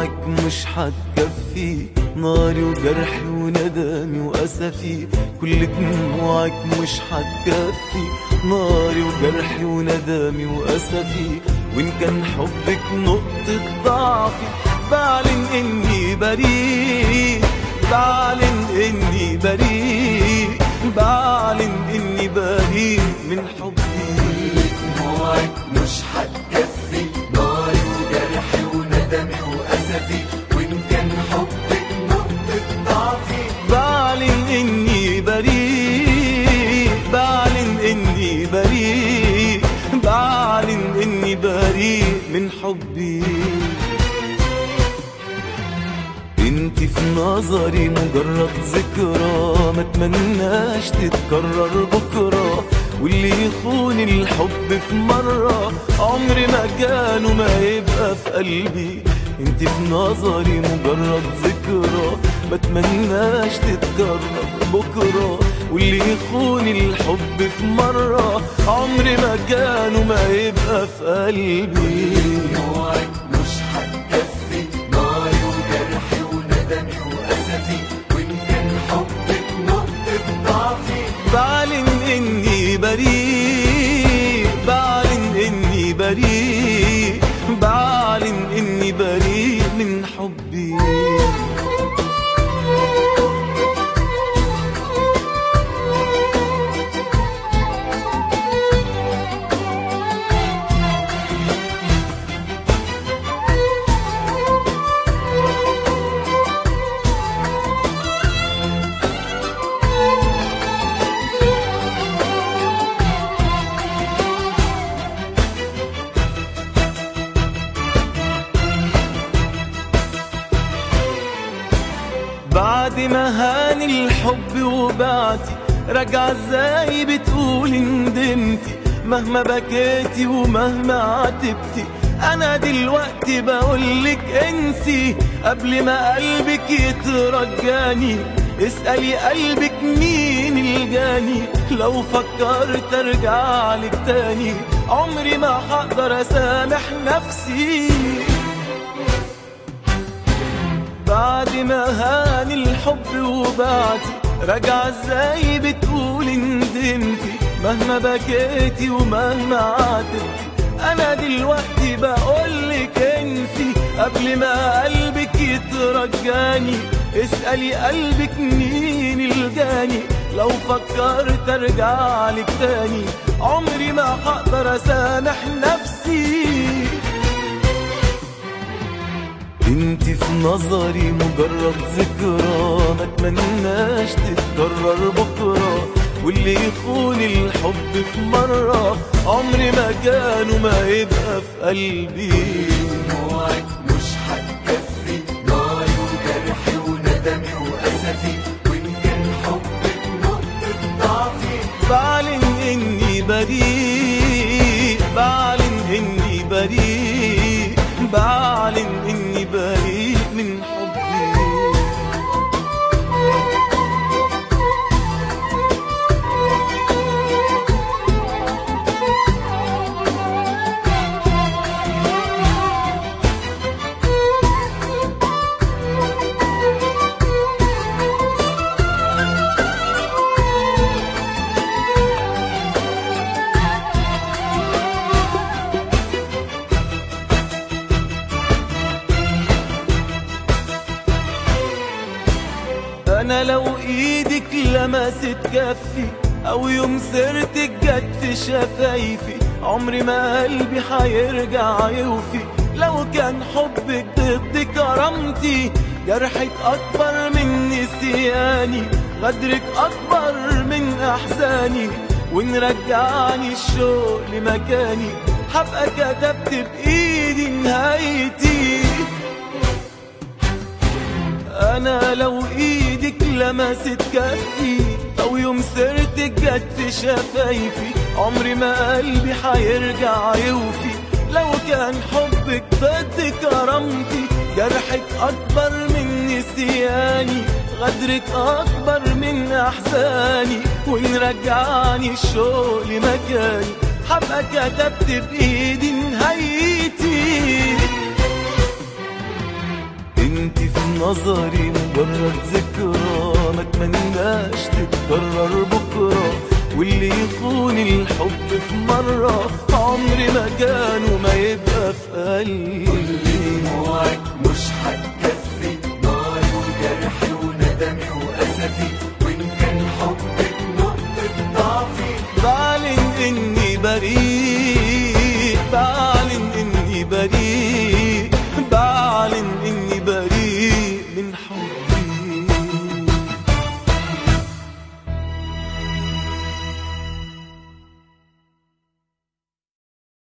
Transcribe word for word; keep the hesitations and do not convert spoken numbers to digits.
دموعك مش هتكفي ناري وجرحي وندمي وأسفي. كل دموعك مش هتكفي ناري وجرحي وندمي وأسفي. وإن كان حبك نقطة ضعفي بعلن إني بريء، بعلن إني بريء، بعلن إني بريء من حبي. دموعك مش هتكفي ناري وجرحي وندمي وأسفي. وإن كان حبك نقطة ضعفي بعلن إني بريء، بعلن إني بريء، بعلن إني بريء من حبي. انت في نظري مجرد ذكرى ما اتمناش تتكرر بكرة. واللي يخون الحب في مرة عمري ما كان وما يبقى في قلبي. انت في نظري مجرد ذكرى ما اتمناش تتكرر بكرة. واللي يخون الحب في مرة عمري ما كان وما يبقى في قلبي. دموعك مش هتكفي ناري وجرحي وندمي وأسفي. وإن كان حبك نقطة ضعفي بعلن إني بريء، بعلن إني بريء، بعلن إني بريء من حبي. بعد ما هان الحب وبعتي راجعة ازاي بتقولي ندمتي؟ مهما بكيتي ومهما عاتبتي انا دلوقتي بقولك انسي قبل ما قلبك يترجاني. اسألي قلبك مين الجاني لو فكرت ارجعلك تاني عمري ما هقدر اسامح نفسي. بعد ما هان الحب وبعتي راجعة ازاي بتقولي ندمتي؟ مهما بكيتي ومهما عاتبتي انا دلوقتي بقولك انسي قبل ما قلبك يترجاني. اسألي قلبك مين الجاني لو فكرت ارجعلك تاني عمري ما هقدر اسامح نفسي. انت في نظري مجرد ذكرى ما اتمناش تتكرر بكرة. واللي يخون الحب في مرة عمري ما كان وما يبقى في قلبي. دموعك مش هتكفي ناري وجرحي وندمي وأسفي. وإن كان حبك نقطة ضعفي بعلن إني بريء، بعلن إني بريء، بعلن إني بريء من حبي. أنا لو إيدك لمست كفي أو يوم سيرتك جت في شفايفي عمري ما قلبي هيرجع يوفي. لو كان حبك ضد كرامتي جرحك أكبر من نسياني، غدرك أكبر من أحزاني. وإن رجعني الشوق لمكاني هبقى كتبت بإيدي نهايتي. أنا لو إيدك لمست كفي أو يوم سيرتك جت في شفايفي عمري ما قلبي هيرجع يوفي. لو كان حبك ضد كرامتي جرحك أكبر من نسياني، غدرك أكبر من أحزاني. وإن رجعني الشوق لمكاني هبقى كتبت بإيدي نهايتي. انت في نظري مجرد ذكرى ما اتمناش تتكرر بكرة، واللي يخون الحب في مرة عمري ما كان وما يبقى في قلبي. كل دموعك مش هتكفي ناري وجرحي وندمي وأسفي، وإن كان حبك نقطة ضعفي بعلن إني بريء، بعلن إني بريء، بعلن إني بريء.